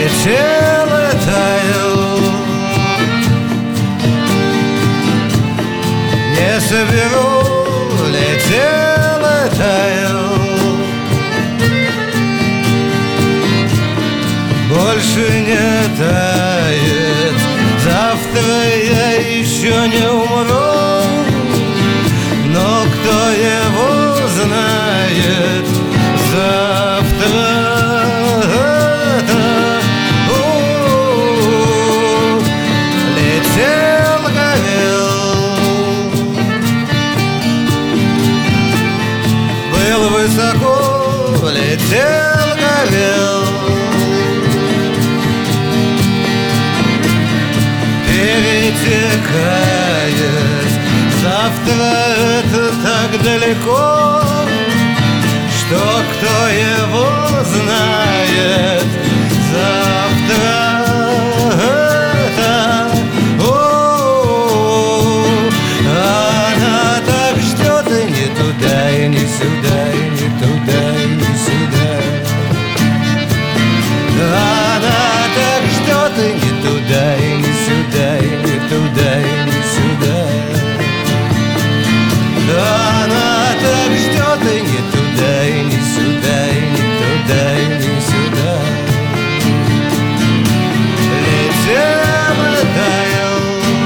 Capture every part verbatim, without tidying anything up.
летел и таял. Не соберу, летел и таял. Больше не тает. Завтра я еще не умру, но кто его знает завтра. Летел, горел, был высоко, летел, горел. Перетекает, завтра это так далеко, что кто его знает завтра это. О, она так ждет и не туда, и не сюда, и не туда, и не сюда. Она так ждет и не туда, и не сюда, и не туда, и не сюда. Она так ждет и не туда, и не сюда, и не туда, и не сюда. Летел и таял.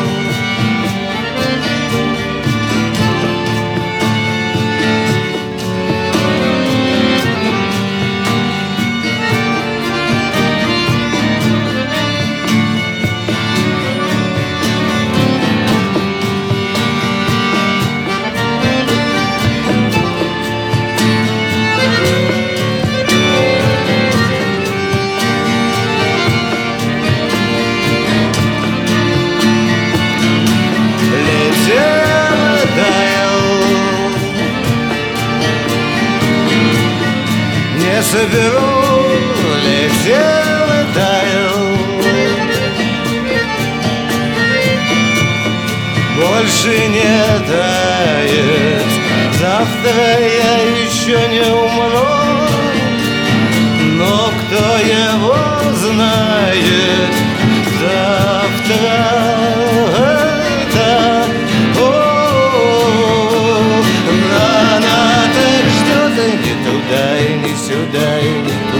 Не соберу, летел и таял. Больше не тает. Завтра я еще не умру, но кто его знает завтра это. О, она так ждет и не туда, и не сюда, и не